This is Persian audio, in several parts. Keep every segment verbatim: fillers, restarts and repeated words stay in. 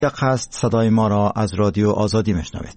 یک قصد صدای ما را از رادیو آزادی میشنوید.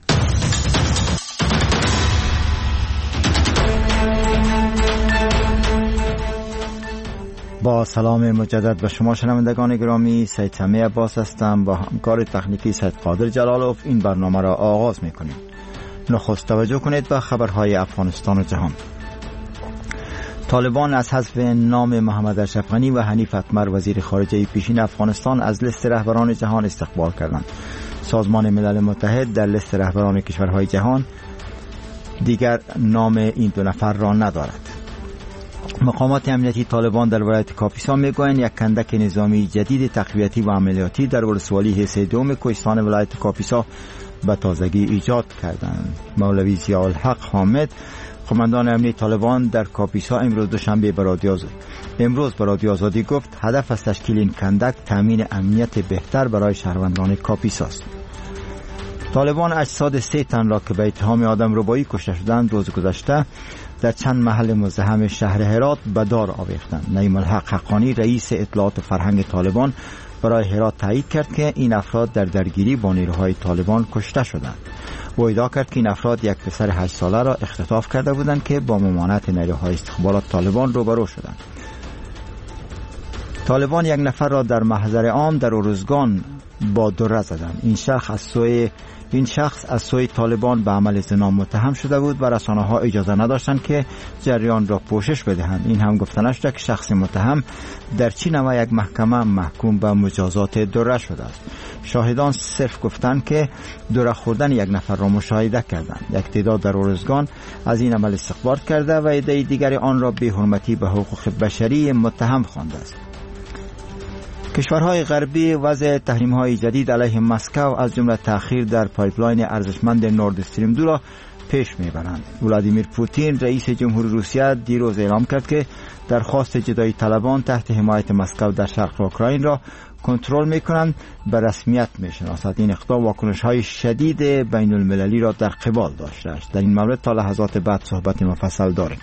با سلام مجدد به شما شنوندگان گرامی، سید سمیع عباس هستم. با همکار تکنیکی سید قادر جلالوف این برنامه را آغاز میکنیم. نخست توجه کنید به خبرهای افغانستان و جهان. طالبان از حذف نام محمد اشرف غنی و حنیف اتمر وزیر خارجه پیشین افغانستان از لیست رهبران جهان استقبال کردند. سازمان ملل متحد در لیست رهبران کشورهای جهان دیگر نام این دو نفر را ندارد. مقامات امنیتی طالبان در ولایت کاپیسا میگویند یک کندک نظامی جدید تقویتی و عملیاتی در ولسوالی حصه دوم کوهستان ولایت کاپیسا به تازگی ایجاد کردند. مولوی ضیاء الحق حامد، قماندان امنی طالبان در کاپیسا، امروز دوشنبه به رادیو امروز به رادیو آزادی گفت هدف از تشکیل این کندک تامین امنیت بهتر برای شهروندان کاپیسا است. طالبان اجساد سه تن را که به اتهام آدمربایی کشته شدند روز گذشته در چند محل مزدحم شهر هرات به دار آویختند. نعیم الحق حقانی، رئیس اطلاعات فرهنگ طالبان، برای هرات تایید کرد که این افراد در درگیری با نیروهای طالبان کشته شدند. او ادعا کرد که این افراد یک پسر هشت ساله را اختطاف کرده بودند که با ممانعت نیروهای استخبارات طالبان روبرو شدند. طالبان یک نفر را در محضر عام در ارزگان با دره زدند. این شخص از سوی این شخص از سوی طالبان به عمل زنا متهم شده بود و رسانه‌ها اجازه نداشتند که جریان را پوشش بدهند. این هم گفته نشد که شخص متهم در چین و یک محکمه محکوم به مجازات دره شده است. شاهدان صرف گفتند که دره خوردن یک نفر را مشاهده کردند. یک تعداد در ارزگان از این عمل استخبار کرده و عده دیگر آن را به حرمتی به حقوق بشری متهم خوانده است. کشورهای غربی وضع تحریم‌های جدید علیه مسکو از جمله تأخیر در پایپلاین ارزشمند نورد استریم دو را پیش میبرند. ولادیمیر پوتین، رئیس جمهوری روسیه، دیروز اعلام کرد که درخواست جدایی طلبان تحت حمایت مسکو در شرق اوکراین را کنترل میکنند به رسمیت میشناسد. این اقدام واکنش‌های شدید بین المللی را در قبال داشته است. در این مورد تا لحظات بعد صحبت مفصل داریم.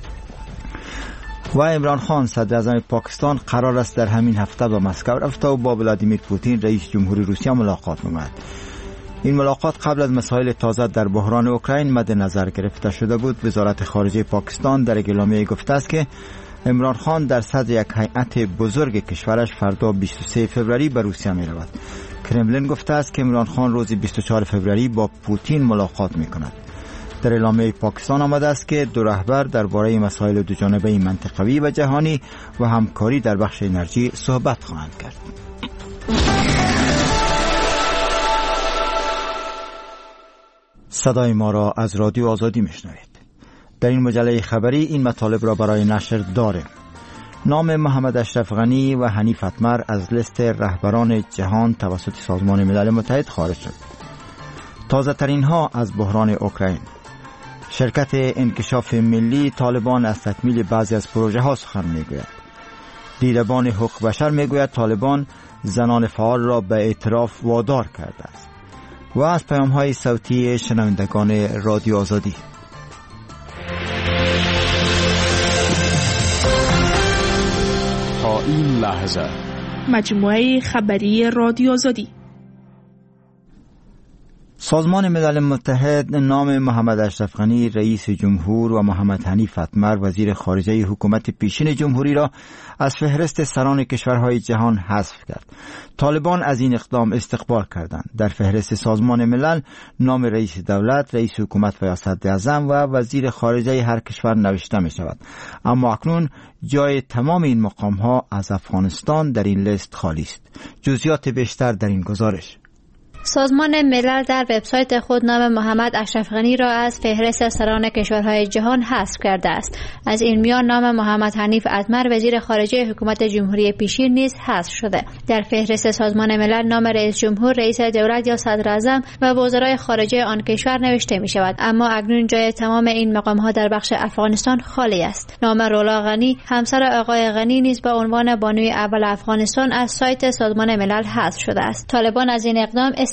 و عمران خان، صدر اعظم پاکستان، قرار است در همین هفته به مسکو رفته و با ولادیمیر پوتین، رئیس جمهوری روسیه، ملاقات نماید. این ملاقات قبل از مسائل تازه در بحران اوکراین مد نظر گرفته شده بود. وزارت خارجه پاکستان در اعلامیه گفته است که عمران خان در صدر یک هیئت بزرگ کشورش فردا بیست و سوم فوریه به روسیه می رود. کرملین گفته است که عمران خان روز بیست و چهارم فوریه با پوتین ملاقات می کند. در اعلامیه پاکستان آمده است که دو رهبر درباره مسائل دوجانبه منطقوی و جهانی و همکاری در بخش انرژی صحبت خواهند کرد. صدای ما را از رادیو آزادی میشنوید. در این مجله خبری این مطالب را برای نشر داریم. نام محمد اشرف غنی و حنیف اتمر از لیست رهبران جهان توسط سازمان ملل متحد خارج شد. تازه ترین ها از بحران اوکراین. شرکت انکشاف ملی طالبان از تکمیل بعضی از پروژه ها سخن میگوید. دیدبان حقوق بشر میگوید طالبان زنان فعال را به اعتراف وادار کرده است. و از پیام های صوتی شنوندگان رادیو آزادی. تا این لحظه مجموعه خبری رادیو آزادی. سازمان ملل متحد نام محمد اشرف غنی رئیس جمهور و محمد حنیف اتمر وزیر خارجه حکومت پیشین جمهوری را از فهرست سران کشورهای جهان حذف کرد. طالبان از این اقدام استقبال کردند. در فهرست سازمان ملل نام رئیس دولت، رئیس حکومت و صدر اعظم و وزیر خارجه هر کشور نوشته می شود. اما اکنون جای تمام این مقام ها از افغانستان در این لیست خالی است. جزئیات بیشتر در این گزارش. سازمان ملل در وبسایت خود نام محمد اشرف غنی را از فهرست سران کشورهای جهان حذف کرده است. از این میان نام محمد حنیف اتمر وزیر خارجه حکومت جمهوری پیشین نیز حذف شده. در فهرست سازمان ملل نام رئیس جمهور، رئیس دولت یا صدر اعظم و وزرای خارجه آن کشور نوشته می شود. اما اکنون جای تمام این مقام ها در بخش افغانستان خالی است. نام رولا غنی، همسر آقای غنی، نیز با عنوان بانوی اول افغانستان از سایت سازمان ملل حذف شده است. طالبان از این اقدام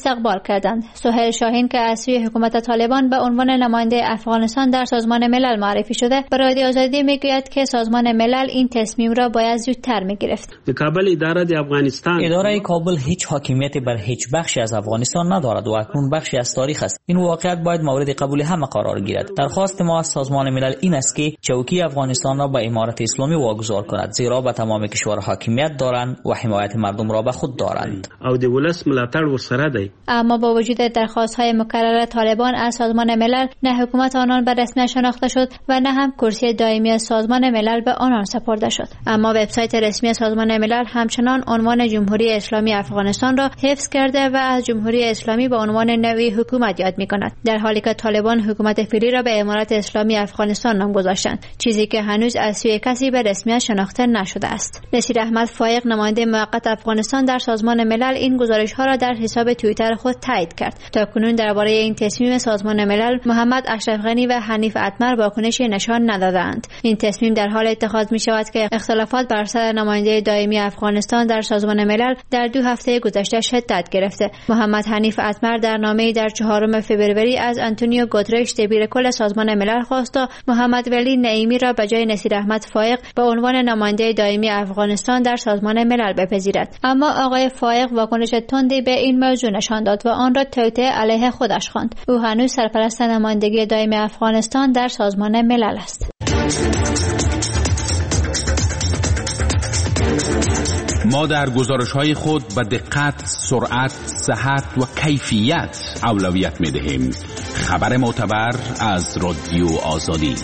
استقبال کردند. سهیل شاهین که از سوی حکومت طالبان به عنوان نماینده افغانستان در سازمان ملل معرفی شده، به رادیو آزادی میگوید که سازمان ملل این تصمیم را باید زودتر میگرفت. کابل اداره افغانستان اداره کابل هیچ حاکمیتی بر هیچ بخشی از افغانستان ندارد و اکنون بخشی از تاریخ است. این واقعیت باید مورد قبول همه قرار گیرد. درخواست ما از سازمان ملل این است که چوکی افغانستان را به امارت اسلامی واگذار کند، زیرا به تمام کشور حاکمیت دارند و حمایت مردم را به خود دارند. او د ولس ملاتړ ورسره دی. اما با وجود درخواست‌های مکرر طالبان از سازمان ملل، نه حکومت آنان به رسمیت شناخته شد و نه هم کرسی دائمی سازمان ملل به آنان سپرده شد. اما وبسایت رسمی سازمان ملل همچنان عنوان جمهوری اسلامی افغانستان را حفظ کرده و از جمهوری اسلامی به عنوان نوعی حکومت یاد می‌کند، در حالی که طالبان حکومت فعلی را به امارت اسلامی افغانستان نام گذاشتند، چیزی که هنوز از سوی کسی به رسمیت شناخته نشده است. نصیر احمد فایق، نماینده موقت افغانستان در سازمان ملل، این گزارش‌ها را در حساب توییتر خود تایید کرد. تاکنون درباره این تصمیم سازمان ملل، محمد اشرف غنی و حنیف اتمر واکنشی نشان ندادند. این تصمیم در حال اتخاذ می‌شود که اختلافات بر سر نماینده دائمی افغانستان در سازمان ملل در دو هفته گذشته شدت گرفته. محمد حنیف اتمر در نامه‌ای در چهارم فوریه از آنتونیو گوترش، دبیر کل سازمان ملل، خواست تا محمد ولی نعیمی را به جای نصیر احمد فایق به عنوان نماینده دائمی افغانستان در سازمان ملل بپذیرد. اما آقای فایق واکنش تندی به این موضوع نشان داد و آن را توطئه علیه خودش خواند. او هنوز سرپرست نمایندگی دائمی افغانستان در سازمان ملل است. ما در گزارش‌های خود به دقت، سرعت، صحت و کیفیت اولویت می‌دهیم. خبر معتبر از رادیو آزادی.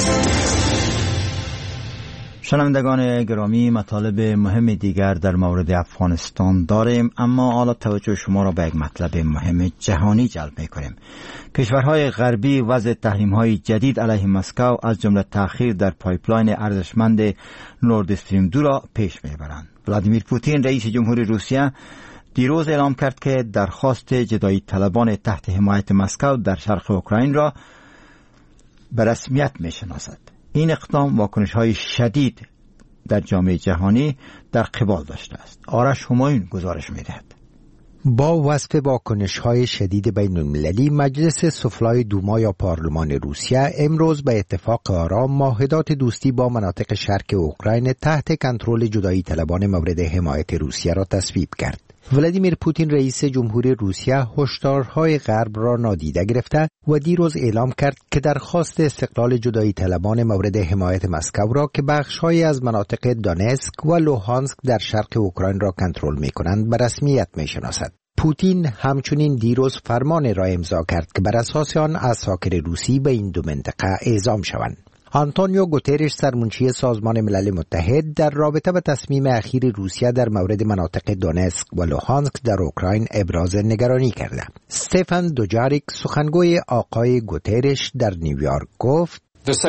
شنوندگان گرامی، مطالب مهم دیگر در مورد افغانستان داریم، اما حالا توجه شما را به یک مطلب مهم جهانی جلب می‌کنیم. کشورهای غربی وضع تحریم‌های جدید علیه مسکو از جمله تأخیر در پایپلاین ارزشمند نورد استریم دو را پیش می‌برند. ولادیمیر پوتین، رئیس جمهوری روسیه، دیروز اعلام کرد که درخواست جدایی طلبان تحت حمایت مسکو در شرق اوکراین را به رسمیت می‌شناسد. این اقدام واکنش‌های شدید در جامعه جهانی در قبال داشته است. آرش همایون گزارش می‌دهد. با وصف واکنش‌های شدید بین‌المللی، مجلس سفلای دوما یا پارلمان روسیه امروز به اتفاق آرا معاهدات دوستی با مناطق شرق اوکراین تحت کنترل جدایی طلبان مورد حمایت روسیه را تصویب کرد. ولادیمیر پوتین، رئیس جمهوری روسیه، هشدارهای غرب را نادیده گرفته و دیروز اعلام کرد که درخواست استقلال جدایی طلبان مورد حمایت مسکو را که بخش‌هایی از مناطق دونتسک و لوهانسک در شرق اوکراین را کنترل می‌کنند به رسمیت می‌شناسد. پوتین همچنین دیروز فرمان را امضا کرد که بر اساس آن عساکر روسی به این دو منطقه اعزام شوند. آنتونیو گوترش، سرمنشی سازمان ملل متحد، در رابطه با تصمیم اخیر روسیه در مورد مناطق دونتسک و لوهانسک در اوکراین ابراز نگرانی کرده. استفان دوجاریک، سخنگوی آقای گوترش، در نیویورک گفت: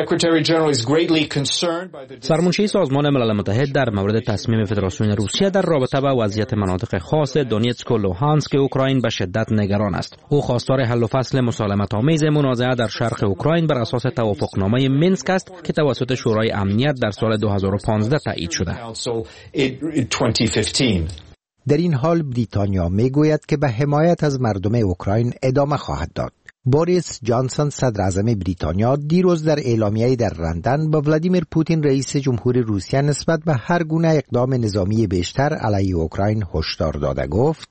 سرمنشی سازمان ملل متحد در مورد تصمیم فدراسیون روسیه در رابطه با وضعیت مناطق خاص دونتسک و لوهانسک اوکراین به شدت نگران است. او خواستار حل و فصل مسالمت‌آمیز منازعه در شرق اوکراین بر اساس توافقنامه مینسک است که توسط شورای امنیت در سال دو هزار و پانزده تایید شده. در این حال بریتانیا میگوید که به حمایت از مردم اوکراین ادامه خواهد داد. بوریس جانسون، صدر اعظم بریتانیا، دیروز در اعلامیه‌ای در لندن با ولادیمیر پوتین، رئیس جمهوری روسیه، نسبت به هر گونه اقدام نظامی بیشتر علیه اوکراین هشدار داده گفت: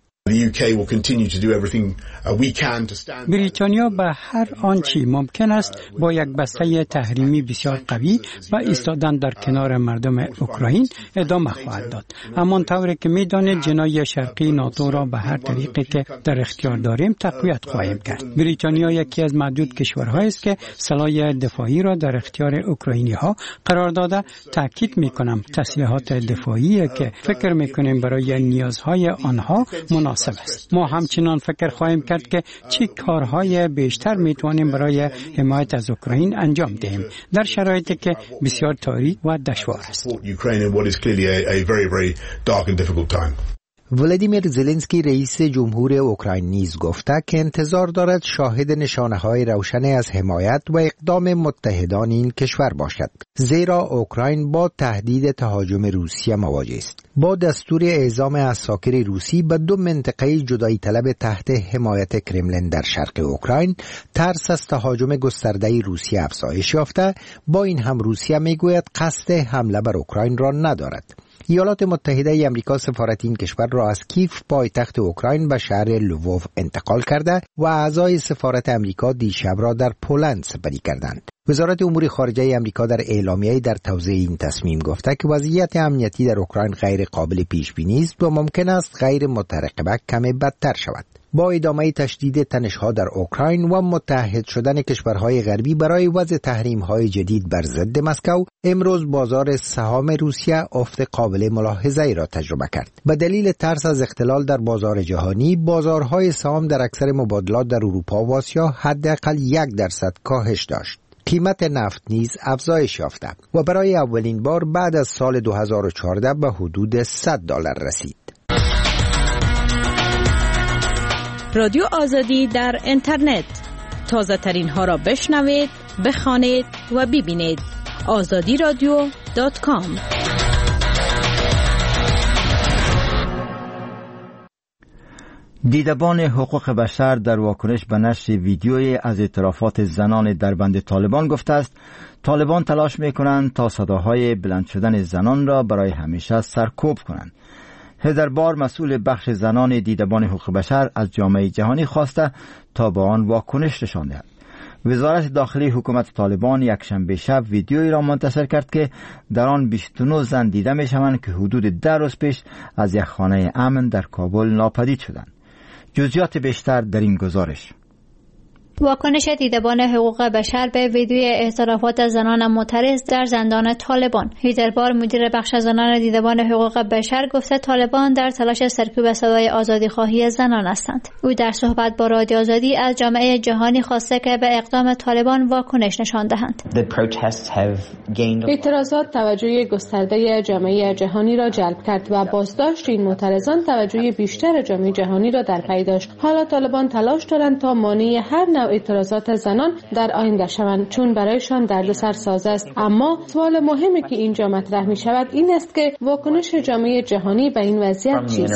بریتانیا به هر آنچه ممکن است با یک بسته تحریمی بسیار قوی و ایستادن در کنار مردم اوکراین ادامه خواهد داد. همانطوری که می‌دانید جناح شرقی ناتو را به هر طریقی که در اختیار داریم تقویت خواهیم کرد. بریتانیا یکی از معدود کشورهایی است که سلاح دفاعی را در اختیار اوکراینی‌ها قرار داده. تاکید می‌کنم تسلیحات دفاعی که فکر می‌کنیم برای نیازهای آنها مناسب است. ما همچنان فکر خواهیم کرد که چه کارهای بیشتر میتوانیم برای حمایت از اوکراین انجام دهیم در شرایطی که بسیار تاریک و دشوار است. ولادیمیر زلنسکی رئیس جمهور اوکراین نیز گفته که انتظار دارد شاهد نشانه‌های روشن از حمایت و اقدام متحدان این کشور باشد، زیرا اوکراین با تهدید تهاجم روسیه مواجه است. با دستور اعزام عساکر روسی به دو منطقه جدایی طلب تحت حمایت کرملین در شرق اوکراین، ترس از تهاجم گسترده روسیه افزایش یافته. با این هم روسیه میگوید قصد حمله بر اوکراین را ندارد. ایالات متحده آمریکا سفارت این کشور را از کیف پایتخت اوکراین به شهر لووو انتقال کرده و اعضای سفارت آمریکا دیشب را در پولند سپری کردند. وزارت امور خارجه آمریکا در اعلامیه‌ای در توضیح این تصمیم گفته که وضعیت امنیتی در اوکراین غیر قابل پیش بینی است و ممکن است غیر مترقبه کمی بدتر شود. با ادامه تشدید تنش‌ها در اوکراین و متحد شدن کشورهای غربی برای وضع تحریم‌های جدید بر ضد مسکو، امروز بازار سهام روسیه افت قابل ملاحظه‌ای را تجربه کرد. به دلیل ترس از اختلال در بازار جهانی، بازارهای سهام در اکثر مبادلات در اروپا و آسیا حداقل یک درصد کاهش داشت. قیمت نفت نیز افزایش یافته و برای اولین بار بعد از سال دو هزار و چهارده به حدود صد دلار رسید. رادیو آزادی در اینترنت، تازه ترین ها را بشنوید، بخوانید و ببینید. آزادی رادیو دات کام. دیدبان حقوق بشر در واکنش به نشر ویدیویی از اعترافات زنان در بند طالبان گفته است طالبان تلاش می‌کنند تا صداهای بلند شدن زنان را برای همیشه سرکوب کنند. هزار بار مسئول بخش زنان دیدبان حقوق بشر از جامعه جهانی خواسته تا با آن واکنش نشان دهد. وزارت داخلی حکومت طالبان یکشنبه شب ویدیویی را منتشر کرد که در آن بیست و نه زن دیده می‌شوند که حدود ده روز پیش از یک خانه امن در کابل ناپدید شدند. جزئیات بیشتر در این گزارش. واکنش دیدبان حقوق بشر به ویدیوی اعترافات زنان معترض در زندان طالبان. هیدربار مدیر بخش زنان دیدبان حقوق بشر گفته طالبان در تلاش سرکوب صدای آزادیخواهی زنان هستند. او در صحبت با رادیو آزادی از جامعه جهانی خواسته که به اقدام طالبان واکنش نشان دهند. اعتراضات توجه گسترده جامعه جهانی را جلب کرد و بازداشت این معترضان توجه بیشتر جامعه جهانی را در پی داشت. حالا طالبان تلاش دارند تا مانع هر نوع اعتراضات زنان در آینده شوند، چون برایشان دردسر ساز است. اما سوال مهمی که اینجا مطرح می شود این است که واکنش جامعه جهانی به این وضعیت چیست؟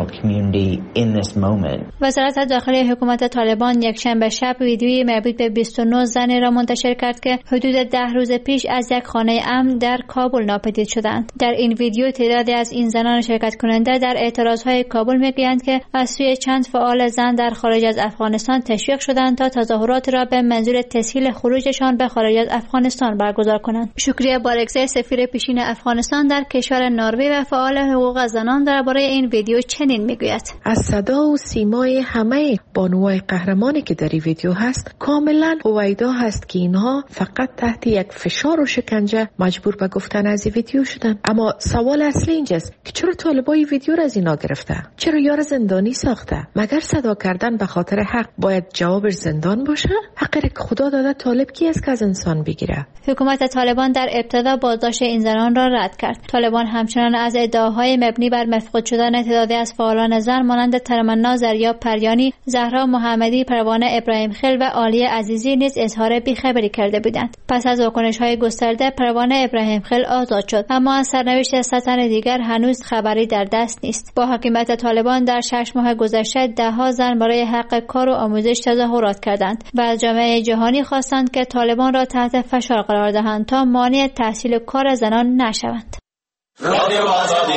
وزارت داخلی حکومت طالبان یکشنبه شب ویدیویی مربوط به بیست و نه زنی را منتشر کرد که حدود ده روز پیش از یک خانه امن در کابل ناپدید شدند. در این ویدیو تعدادی از این زنان شرکت کننده در اعتراضهای کابل میگویند که از سوی چند فعال زن در خارج از افغانستان تشویق شدند تا تظاهرات را به منظور تسهیل خروجشان به خارج از افغانستان برگزار کنند. شکریه بارگزای سفیر پیشین افغانستان در کشور نروژ و فعال حقوق زنان درباره این ویدیو چنین میگوید: از صدا و سیمای همه بانوای قهرمانی که در این ویدیو هست کاملا هویدا هست که اینها فقط تحت یک فشار و شکنجه مجبور به گفتن از این ویدیو شدن. اما سوال اصلی اینجاست که چرا طالبای ویدیو را از اینا گرفته؟ چرا یار زندانی ساخته؟ مگر صدا کردن به خاطر حق باید جواب زندان باشه؟ حقی که خدا داده طالب کی است که از انسان بگیره؟ حکومت طالبان در ابتدا بازداشت این زنان را رد کرد. طالبان همچنان از ادعاهای مبنی بر مفقود شدن تعدادی از فعالان زن مانند ترمنا زریاب پریانی، زهرا محمدی، پروانه ابراهیم خیل و عالیه عزیزی نیز اظهار بیخبری کرده بودند. پس از واکنش‌های گسترده پروانه ابراهیم خیل آزاد شد، اما از سرنوشت سی تن دیگر هنوز خبری در دست نیست. با حکومت طالبان در شش ماه گذشته ده‌ها زن برای حق کار و آموزش تظاهرات کردند و از جامعه جهانی خواستند که طالبان را تحت فشار قرار دهند تا مانع تحصیل کار زنان نشوند. رادیو آزادی.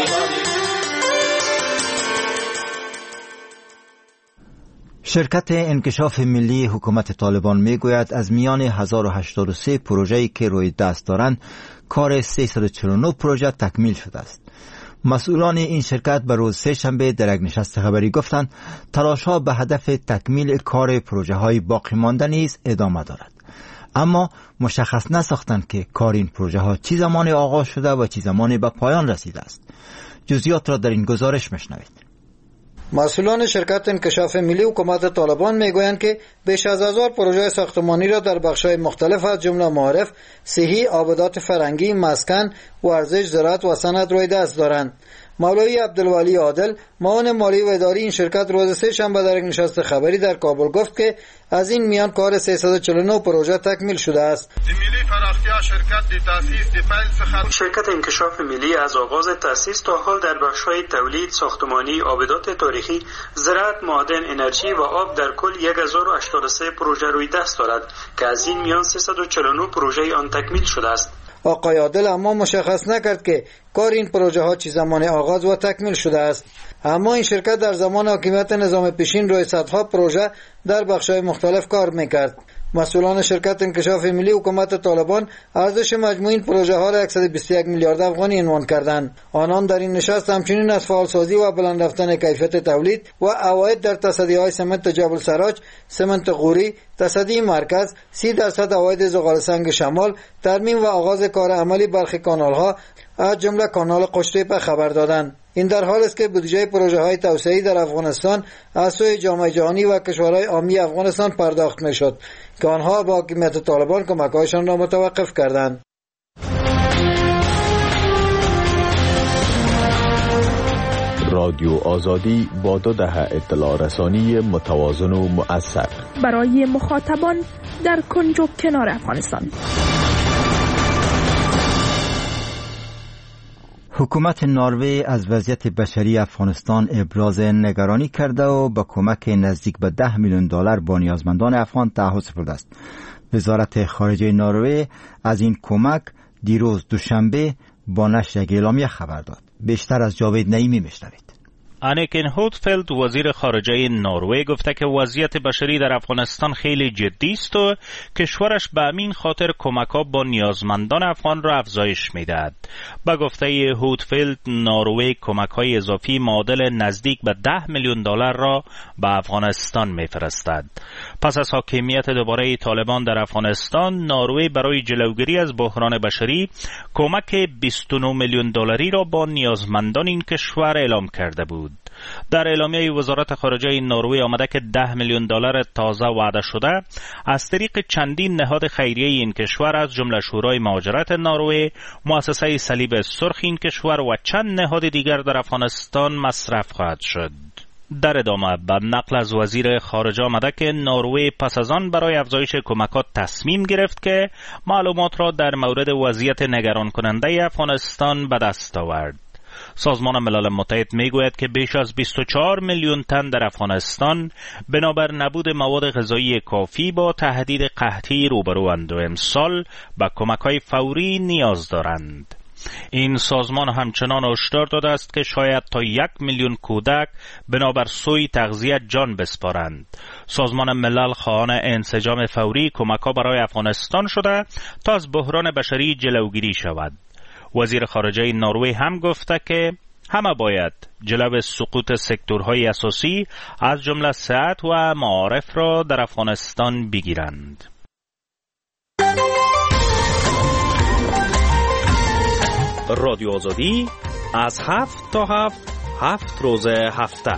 شرکت انکشاف ملی حکومت طالبان میگوید از میان هزار و هشتاد و سه پروژه‌ای که روی دست دارند کار سیصد و چهل و نه پروژه تکمیل شده است. مسئولان این شرکت به روز سه شنبه در یک نشست خبری گفتند تلاش‌ها به هدف تکمیل کار پروژه‌های باقی مانده نیز ادامه دارد، اما مشخص نساختند که کار این پروژه‌ها چه زمان آغاز شده و چه زمان به پایان رسیده است. جزئیات را در این گزارش میشنوید. مسئولان شرکت انکشاف ملی حکومت طالبان میگویند که بیش از هزار پروژه ساختمانی را در بخش‌های مختلف از جمله معارف، صحی، آبادات فرهنگی، مسکن، ورزش، زراعت و صنعت روی دست دارند. مولوی عبدالولی عادل معاون مالی و اداری این شرکت روز سه شنبه در یک نشست خبری در کابل گفت که از این میان کار سیصد و چهل و نه پروژه تکمیل شده است. شرکت انکشاف ملی از آغاز تأسیس تا حال در بخش‌های تولید، ساختمانی، آبدات تاریخی، زراعت، معادن، انرژی و آب در کل هزار و هشتاد و سه پروژه روی دست دارد که از این میان سیصد و چهل و نه پروژه آن تکمیل شده است. آقای عادل اما مشخص نکرد که کار این پروژه ها چه زمان آغاز و تکمیل شده است. اما این شرکت در زمان حاکمیت نظام پیشین روی صدها پروژه در بخش‌های مختلف کار میکرد. مسئولان شرکت انکشاف ملی حکومت طالبان ارزش مجموعی این پروژه ها را صد و بیست و یک میلیارد افغانی عنوان کردند. آنان در این نشست همچنین از فعالسازی و بلند رفتن کیفیت تولید و عواید در تصدیهای سمنت جبل سراج، سمنت غوری، تصدی مرکز، سی درصد عواید زغال سنگ شمال، ترمیم و آغاز کار عملی برخی کانال ها از جمله کانال قشتیپه خبر دادند. این در حال است که بودجه پروژه های توسعه‌ای در افغانستان از سوی جامعه جهانی و کشورهای عامی افغانستان پرداخت میشد که آنها با حکومت طالبان کمک‌هایشان را متوقف کردند. رادیو آزادی با دو دهه اطلاع رسانی متوازن و مؤثر برای مخاطبان در کنج و کنار افغانستان. حکومت نروژ از وضعیت بشری افغانستان ابراز نگرانی کرده و با کمک نزدیک به ده میلیون دلار با نیازمندان افغان تعهد سپرده است. وزارت خارجه نروژ از این کمک دیروز دوشنبه با نشر یک اعلامیه خبر داد. بیشتر از جاوید نعیمی میشنوید. انیکن هوتفلد وزیر خارجه نروژ گفته که وضعیت بشری در افغانستان خیلی جدی است و کشورش به همین خاطر کمک‌ها با نیازمندان افغان را افزایش می‌دهد. با گفته هوتفلد نروژ کمک‌های اضافی معادل نزدیک به ده میلیون دلار را به افغانستان می‌فرستد. پس از حاکمیت دوباره طالبان در افغانستان، نروژ برای جلوگیری از بحران بشری کمک بیست و نه میلیون دلاری را با نیازمندان این کشور اعلام کرده بود. در اعلامیه وزارت خارجه نروژ آمده که ده میلیون دلار تازه وعده شده از طریق چندین نهاد خیریه این کشور از جمله شورای مهاجرت نروژ، مؤسسه صلیب سرخ این کشور و چند نهاد دیگر در افغانستان مصرف خواهد شد. در ادامه به نقل از وزیر خارجه آمده که نروژ پس از آن برای افزایش کمکات تصمیم گرفت که معلومات را در مورد وضعیت نگران کننده افغانستان به دست آورد. سازمان ملل متحد میگوید که بیش از بیست و چهار میلیون تن در افغانستان بنابر نبود مواد غذایی کافی با تهدید قحطی روبروند و امسال به کمک‌های فوری نیاز دارند. این سازمان همچنان هشدار داده است که شاید تا یک میلیون کودک بنابر سوی تغذیه جان بسپارند. سازمان ملل خواهان انسجام فوری کمک‌ها برای افغانستان شده تا از بحران بشری جلوگیری شود. وزیر خارجه نروژ هم گفته که همه باید جلو سقوط سکتورهای اساسی از جمله صحت و معارف را در افغانستان بگیرند. رادیو آزادی از هفت تا هفت هفت روز هفته.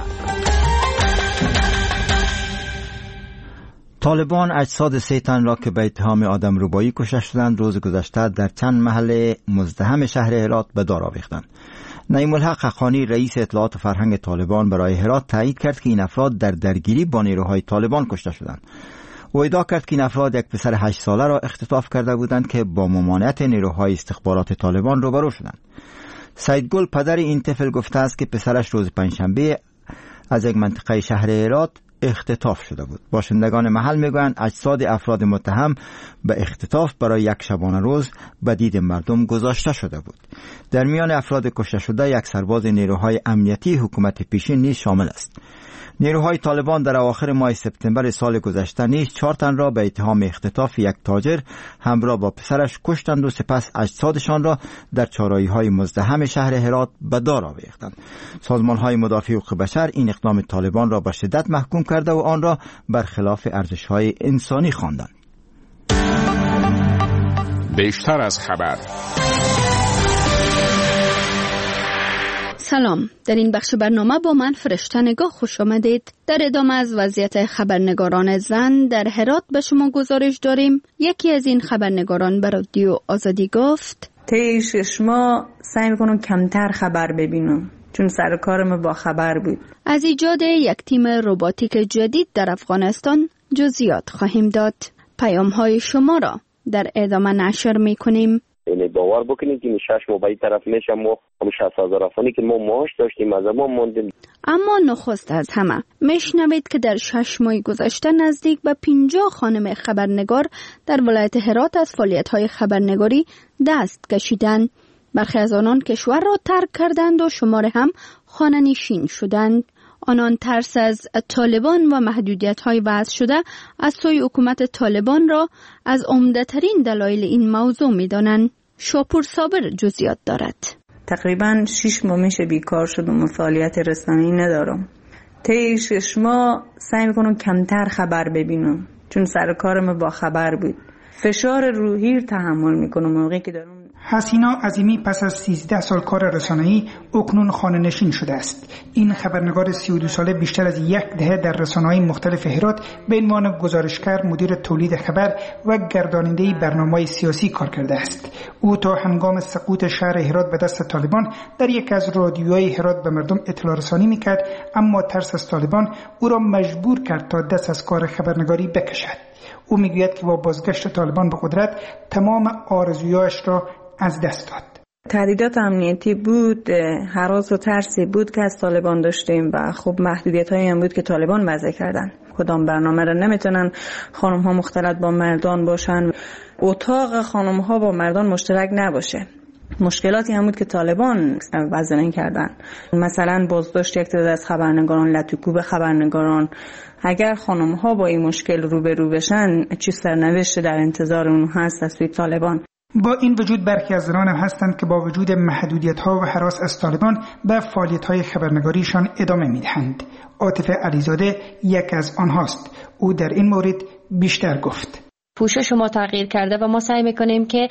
طالبان اجساد سه تن را که به اتهام آدمربایی کشته شدند روز گذشته در چند محل مزدحم شهر هرات به دار آویختند. نعیم الحق حقانی رئیس اطلاعات و فرهنگ طالبان برای هرات تایید کرد که این افراد در درگیری با نیروهای طالبان کشته شدند. او ادعا کرد که این افراد یک پسر هشت ساله را اختطاف کرده بودند که با ممانعت نیروهای استخبارات طالبان روبرو شدند. سید گل پدر این طفل گفته است که پسرش روز پنجشنبه از یک منطقه شهر هرات اختطاف شده بود. باشندگان محل میگویند اجساد افراد متهم به اختطاف برای یک شبانه روز به دید مردم گذاشته شده بود. در میان افراد کشته شده یک سرباز نیروهای امنیتی حکومت پیشین نیز شامل است. نیروهای طالبان در اواخر ماه سپتامبر سال گذشته نیز چهار تن را به اتهام اختطاف یک تاجر همراه با پسرش کشتند و سپس اجسادشان را در چهارراهی‌های مزدحم شهر هرات به دار آویختند. سازمان‌های مدافع حقوق بشر این اقدام طالبان را به شدت محکوم کرده و آن را برخلاف ارزش‌های انسانی خواندند. بیشتر از خبر. سلام، در این بخش برنامه با من فرشته نگاه خوش آمدید. در ادامه از وضعیت خبرنگاران زن در هرات به شما گزارش داریم. یکی از این خبرنگاران به رادیو آزادی گفت: طی شش ماه سعی میکنم کمتر خبر ببینم، چون سر کار ما با خبر بود. از ایجاد یک تیم روباتیک جدید در افغانستان جزئیات خواهیم داد. پیام های شما را در ادامه نشر می کنیم. یعنی باور بکنید که شش ماه به این طرف میشه ما هم شصت هزار افغانی که ما معاش داشتیم از ما موندیم. اما نخست از همه میشنوید که در شش ماه گذشته نزدیک به پنجاه خانم خبرنگار در ولایت هرات از فعالیت‌های خبرنگاری دست کشیدند. برخی از آنان کشور را ترک کردند و شمار هم خانه نشین شدند. آنان ترس از طالبان و محدودیت‌های وضع شده از سوی حکومت طالبان را از عمده‌ترین دلایل این موضوع می‌دانند. شاپور صابر جزئیات دارد. تقریباً شش ماه میشه بیکار شدم و فعالیت رسانه‌ای ندارم. طی شش ماه سعی می‌کنم کمتر خبر ببینم چون سر کارم با خبر بود. فشار روحی تحمل می‌کنم موقعی که دارم. حسینا عظیمی پس از سیزده سال کار رسانه‌ای اکنون خانه‌نشین شده است. این خبرنگار سی و دو ساله بیشتر از یک دهه در رسانه‌های مختلف هرات به عنوان گزارشگر، مدیر تولید خبر و گرداننده برنامه‌های سیاسی کار کرده است. او تا هنگام سقوط شهر هرات به دست طالبان در یک از رادیوهای هرات به مردم اطلاع رسانی می‌کرد، اما ترس از طالبان او را مجبور کرد تا دست از کار خبرنگاری بکشد. او می‌گوید که با بازگشت طالبان به قدرت تمام آرزویاش را از دست داد. تهدیدات امنیتی بود، هراس و ترسی بود که از طالبان داشتیم و خب محدودیت‌هایی هم بود که طالبان وضع کردن. کدام برنامه را نمیتونن خانم‌ها مختلط با مردان باشن، اتاق خانم‌ها با مردان مشترک نباشه. مشکلاتی هم بود که طالبان وضع کردن، مثلا بازداشت یک تعداد از خبرنگاران، لطوکوب خبرنگاران. اگر خانم‌ها با این مشکل روبرو بشن چه سرنوشت در انتظار اون هست از سوی طالبان. با این وجود برخی از زنان هم هستند که با وجود محدودیت‌ها و هراس از طالبان به فعالیت‌های خبرنگاریشان ادامه می‌دهند. عاطفه علیزاده یک از آنهاست. او در این مورد بیشتر گفت. پوشش ما تغییر کرده و ما سعی میکنیم که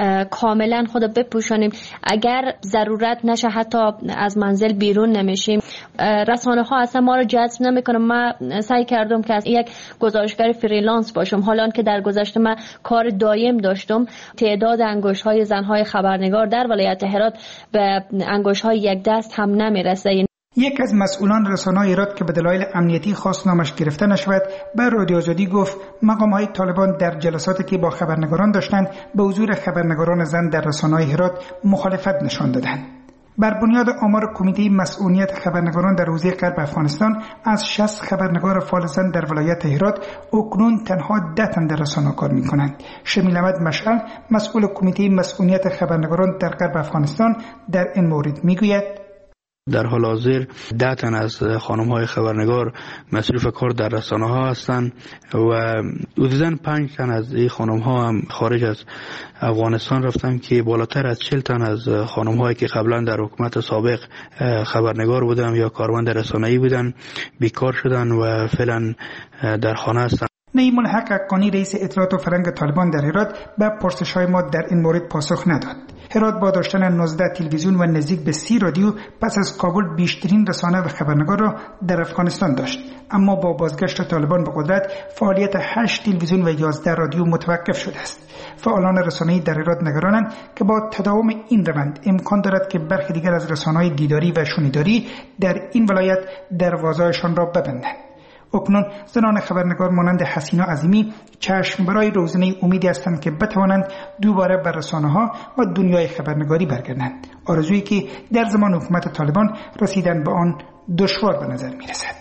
کاملا خود بپوشانیم. اگر ضرورت نشه حتی از منزل بیرون نمیشیم. رسانه ها اصلا ما رو جذب نمیکنه. من سعی کردم که از یک گزارشگر فریلنس باشم، حالا که در گذشته من کار دایم داشتم. تعداد انگشت های زن های خبرنگار در ولایت هرات به انگشت های یک دست هم نمیرسه. یک از مسئولان رسانه‌های هرات که به دلایل امنیتی خواست نامش گرفته نشود به رادیو آزادی گفت مقام‌های طالبان در جلساتی که با خبرنگاران داشتند به حضور خبرنگاران زن در رسانه‌های هرات مخالفت نشان دادند. بر بنیاد آمار کمیته مسئولیت خبرنگاران در حوزه غرب افغانستان از شصت خبرنگار فعال زن در ولایت هرات اکنون تنها ده تن در رسانه کار می‌کنند. شمیل احمد مشعل مسئول کمیته مسئولیت خبرنگاران در غرب افغانستان در این مورد می‌گوید در حال حاضر ده تن از خانم‌های خبرنگار مصروف کار در رسانه‌ها هستند و حدوداً پنج تن از این خانم‌ها هم خارج از افغانستان رفتن که بالاتر از چهل تن از خانم‌هایی که قبلا در حکومت سابق خبرنگار بودن یا کارمند رسانه‌ای بودن بیکار شدن و فعلا در خانه هستند. نعیم الحق حقانی رئیس اطلاعات و فرهنگ طالبان در هرات به پرسش‌های ما در این مورد پاسخ نداد. هرات با داشتن نوزده تلویزیون و نزدیک به سی رادیو پس از کابل بیشترین رسانه و خبرنگار را در افغانستان داشت، اما با بازگشت طالبان به قدرت فعالیت هشت تلویزیون و یازده رادیو متوقف شده است. فعالان رسانه‌ای در هرات نگرانند که با تداوم این روند امکان دارد که برخی دیگر از رسانه‌های دیداری و شنیداری در این ولایت دروازه‌هایشان را ببندند. اکنون زنان خبرنگار مانند حسینا عظیمی چشم برای روزنه امیدی هستند که بتوانند دوباره بر رسانه‌ها و دنیای خبرنگاری برگردند، آرزویی که در زمان حکومت طالبان رسیدن به آن دشوار به نظر می‌رسد.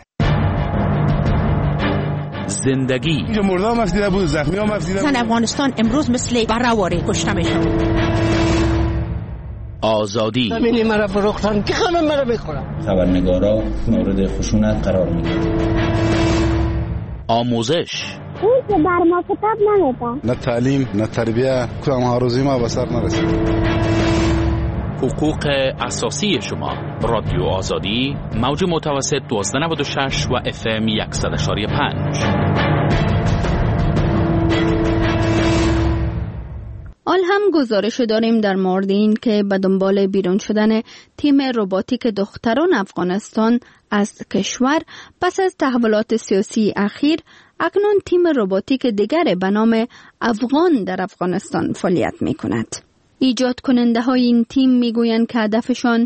زندگی اینجا مردم مفدیده بود، زخمی ها مفدیده بود. زن افغانستان امروز مثل برآواره کشته میشن. آزادی زمینی مرا فروختن که خمه مرا بخورم. خبرنگارا مورد خشونت قرار میگیرن. آموزش اون که بر ما کتاب نمیدن. نه تعلیم نه تربیه کدام هاروزی ما به سر نرسید. حقوق اساسی شما. رادیو آزادی موج متوسط دوازده نود و شش و اف ام صد و پنج. آل هم گزارش داریم در مورد این که به دنبال بیرون شدن تیم روباتیک دختران افغانستان از کشور پس از تحولات سیاسی اخیر، اکنون تیم روباتیک دیگر به نام افغان در افغانستان فعالیت می کند. ایجاد کننده های این تیم می گویند که هدفشان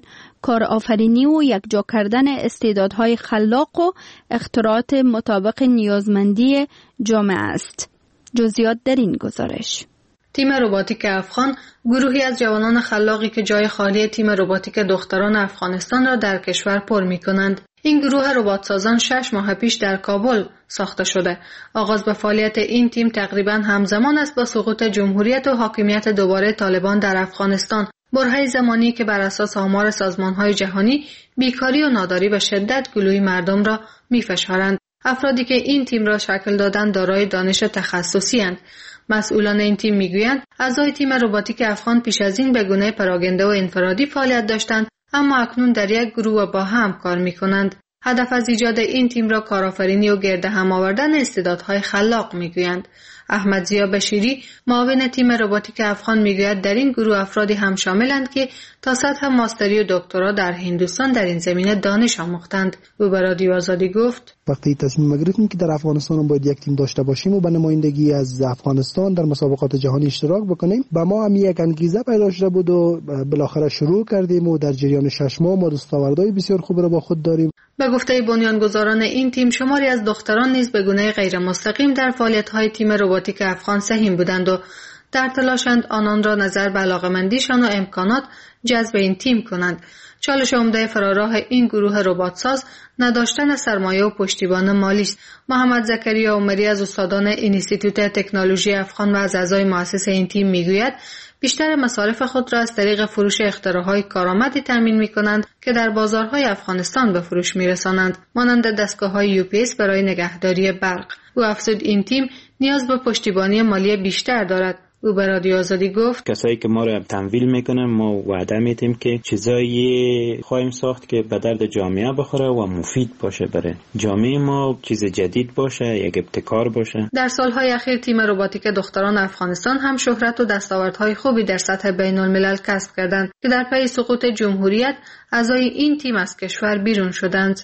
کار آفرینی و یکجا کردن استعدادهای خلاق و اختراعات مطابق نیازمندی جامعه است. جزئیات در این گزارش. تیم روباتیک افغان گروهی از جوانان خلاقی که جای خالی تیم روباتیک دختران افغانستان را در کشور پر می‌کنند. این گروه رباتسازان شش ماه پیش در کابل ساخته شده. آغاز به فعالیت این تیم تقریباً همزمان است با سقوط جمهوریت و حاکمیت دوباره طالبان در افغانستان. برهه زمانی که بر اساس آمار سازمان‌های جهانی بیکاری و ناداری به شدت گلوی مردم را می‌فشارند. افرادی که این تیم را شکل دادند دارای دانش تخصصی اند. مسئولان این تیم میگویند اعضای تیم روباتیک افغان پیش از این به گونه پراگنده و انفرادی فعالیت داشتند، اما اکنون در یک گروه با هم کار میکنند. هدف از ایجاد این تیم را کارآفرینی و گرد هم آوردن استعدادهای خلاق میگویند. احمد ضیا بشیری معاون تیم روباتیک افغان میگوید در این گروه افرادی هم شاملند که تا سطح ماستری و دکترا در هندوستان در این زمینه دانش آموختند. او به رادیو آزادی گفت وقتی تصمیم گرفتیم که در افغانستان هم باید یک تیم داشته باشیم و به نمایندگی از افغانستان در مسابقات جهانی اشتراک بکنیم، به ما هم یک انگیزه پیدا شده بود و بالاخره شروع کردیم و در جریان شش ماه ما دستاوردهای بسیار خوب را با خود داریم. به گفته بنیانگذاران این تیم شماری از دختران نیز به گونه غیر مستقیم در فعالیت‌های تیم روباتیک افغان سهیم بودند و در تلاشند آنان را نظر به علاقه‌مندیشان و امکانات جذب این تیم کنند. چالش عمده فراراه این گروه رباتساز نداشتن سرمایه و پشتیبان مالی است. محمد زکریا عمری از استادان اینستیتوت تکنولوژی افغان و از اعضای مؤسس این تیم میگوید بیشتر مصارف خود را از طریق فروش اختراعهای کارآمدی تامین می‌کنند که در بازارهای افغانستان به فروش می‌رسانند، مانند دستگاه‌های یو پی اس برای نگهداری برق. او افزود این تیم نیاز به پشتیبانی مالی بیشتر دارد. او به رادیو آزادی گفت کسایی که ما رو تمویل میکنن ما وعده میدیم که چیزایی خواهیم ساخت که به درد جامعه بخوره و مفید باشه برای جامعه ما، چیز جدید باشه، یک ابتکار باشه. در سالهای اخیر تیم روباتیک دختران افغانستان هم شهرت و دستاوردهای خوبی در سطح بین الملل کسب کردند که در پی سقوط جمهوریت اعضای این تیم از کشور بیرون شدند.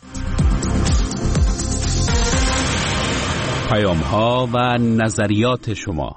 پیام‌ها و نظریات شما.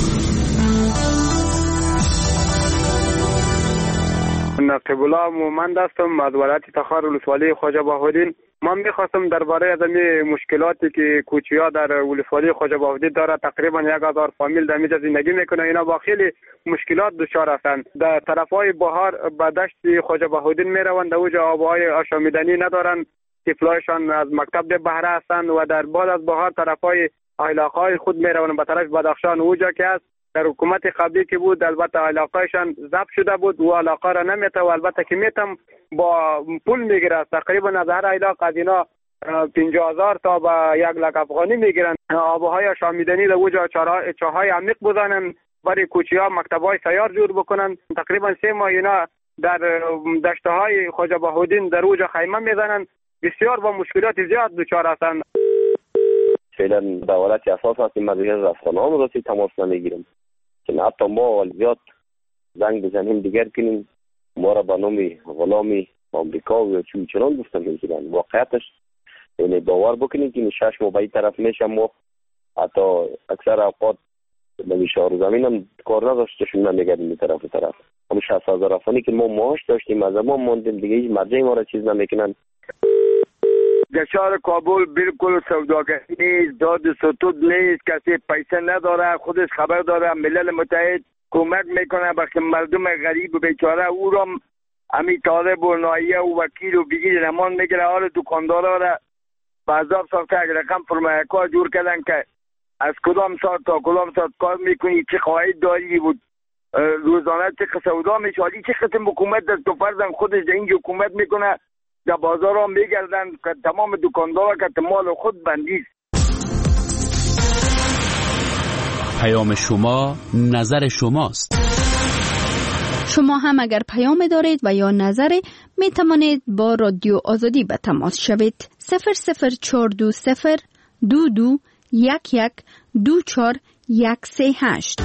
نقیب الله مومند هستم از ولایت تخار ولسوالی خواجه بهاءالدین. من میخواستم درباره از این مشکلاتی که کوچی‌ها در ولسوالی خواجه بهاءالدین داره، تقریبا یک هزار فامیل در اینجا زندگی میکنه، اینا با خیلی مشکلات دچار هستند. در طرفای بهار به دشت خواجه بهاءالدین میروند، اونجا آبهای آشامیدنی ندارن، طفلایشان از مکتب ده بهره هستند و در بعد از بهار طرفای علاقه‌های خود میروند به طرف بدخشان، اونجا که است در حکومت قبلی که بود البته علاقهشان ضبط شده بود و علاقه را نمیته و البته که میتم با پول میگیره، تقریبا از هر علاقه از اینا پنجاه هزار تا به یک لک افغانی میگیرن. آبهای شامیدنی در اوجا چاهای عمیق بزنن برای کوچی‌ها مکتب‌های سیار جور بکنن. تقریبا سه ماه اینا در دشت‌های خواجه بهاءالدین در اوجا خیمه میزنن، بسیار با مشکلات زیاد دچار هستند. فعلا دولت اساس هستیم مدیریت رسانه‌ها رو رسید تماس نمیگیریم که حتی ما ولیات زنگ بزنیم دیگر کنیم ما را به نام غلامی آمریکا و چون چنان گفتن میگیرن. واقعیتش یعنی باور بکنید که شش ماه به این طرف میشم ما حتی اکثر اوقات به شهر زمین هم کار نداشتشون نمیگردیم این طرف و طرف. همون شصت هزار افغانی که ما معاش داشتیم از ما موندیم دیگه هیچ مرجعی ما را چیز نمیکنن. در شهر کابل بالکل سوداگری نیست، داد ستود نیست، کسی پیسه نداره، خودش خبر داره ملل متحد کمک میکنه به مردم غریب و بیچاره او را همین طالب و نایه و وکیل و بگیر نمان میگیره. حال دکاندارا را به عذاب ساخته یک رقم فرمایه کار جور کردن که از کدام ساعت تا کدام ساعت کار میکنی، چه قواعد داری بود روزانه چه سودا میشه. حالی چه قسم حکومت دست تو فرزن خودش در اینجا حکومت میکنه، در بازار هم میگردن که تمام دکاندارا که مال خود بندیست. پیام شما نظر شماست. شما هم اگر پیام دارید و یا نظری می توانید با رادیو آزادی به تماس شوید. صفر صفر چهار دو صفر دو دو یک یک دو چهار یک سه هشت.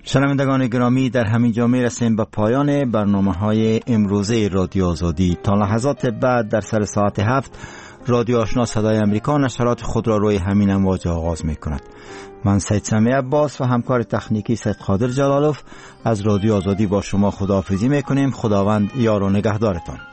شنوندگان گرامی، در همین جا میرسیم به پایان برنامه های امروزه رادیو آزادی. تا لحظات بعد در سر ساعت هفت رادیو آشنا صدای امریکا نشرات خود را روی همین امواج آغاز می کند. من سید سمیع عباس و همکار تکنیکی سید قادر جلالوف از رادیو آزادی با شما خداحافظی می کنیم. خداوند یار و نگهدارتان.